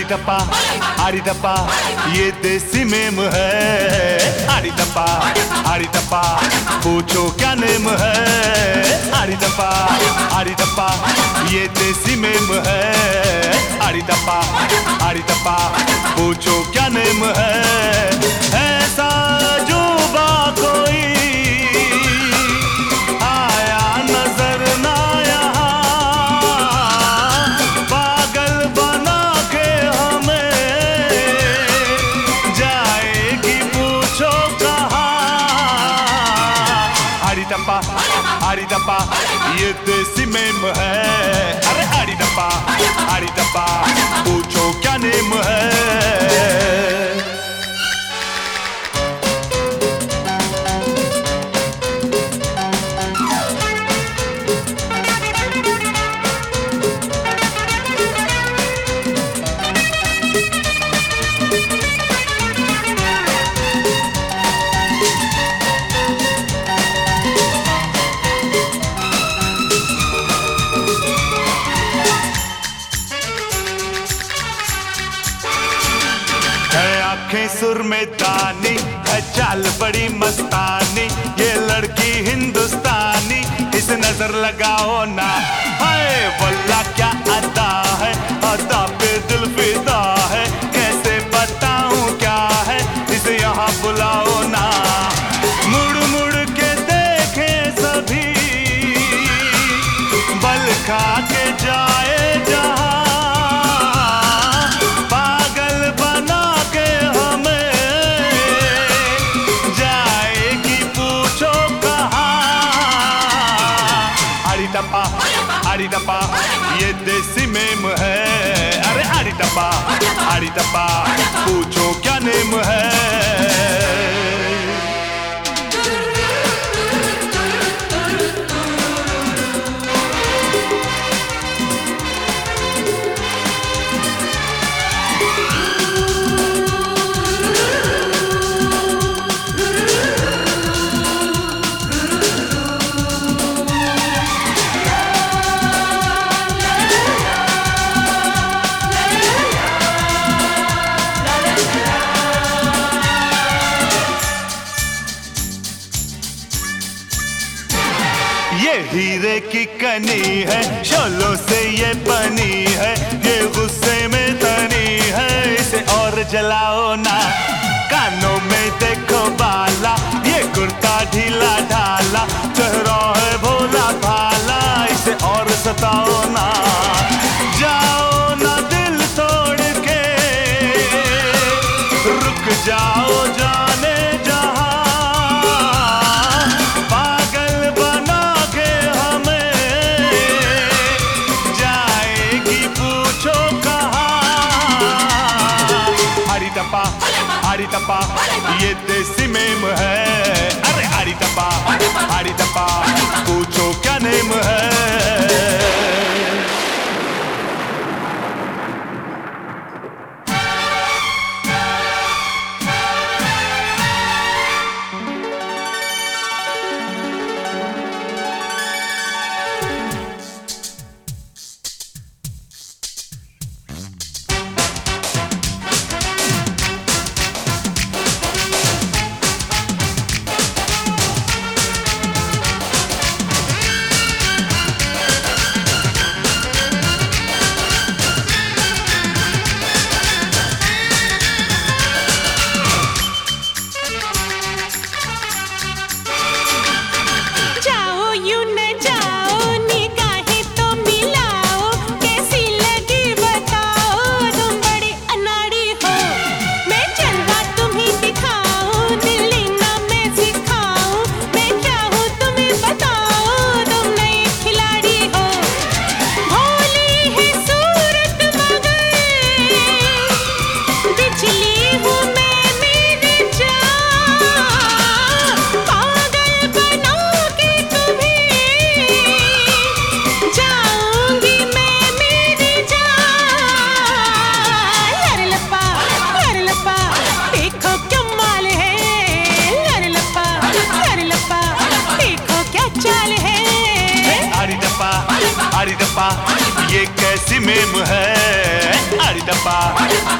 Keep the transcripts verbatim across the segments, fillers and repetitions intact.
टप्पा आड़ी टप्पा ये देसी मेम है। आड़ी टप्पा आड़ी टप्पा पूछो क्या नेम है। आड़ी टप्पा आड़ी टप्पा ये देसी मेम है। आड़ी टप्पा आड़ी टप्पा पूछो क्या नेम है। ऐसा जुबा कोई आया नजर ना यहाँ, पागल बना के हमें जाएगी पूछो कहाँ। आड़ी टप्पा आड़ी टप्पा ये देसी मेम है। अरे आड़ी टप्पा आड़ी टप्पा पूछो क्या नेम है। आंखें सुर में दानी है, चाल बड़ी मस्तानी, ये लड़की हिंदुस्तानी, इस नजर लगाओ ना। हाय वल्ला क्या अदा है, अदा पे दिल फिदा है, कैसे बताऊं क्या है, इसे यहाँ बुलाओ ना। मुड़ मुड़ के देखे सभी, बल खा के जाए जहाँ, टप्पा आड़ी टप्पा ये देसी मेम है। अरे आड़ी टप्पा आड़ी टप्पा पूछो क्या नेम है। ये हीरे की कनी है, शोलों से ये बनी है, ये गुस्से में तनी है, इसे और जलाओ ना। कानों में देखो बाला, ये कुर्ता ढीला ढाला, चेहरा है भोला भाला, इसे और सताओ ना। जाओ ना दिल तोड़ के, रुक जाओ जाने जहां, आड़ी टप्पा ये देसी मेम है। अरे आड़ी टप्पा आड़ी टप्पा पूछो क्या नेम है।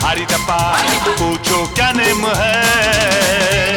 भारी टप्पा पूछो क्या नेम है।